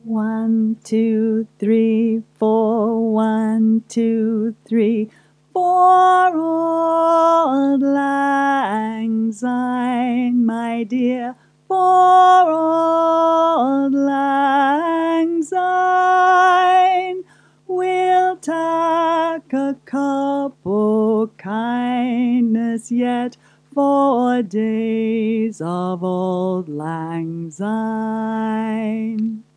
1, 2, 3, 4, 1, 2, 3, 4 auld lang syne, my dear, 4 auld lang syne. We'll tak a cup o' kindness yet for days of auld lang syne.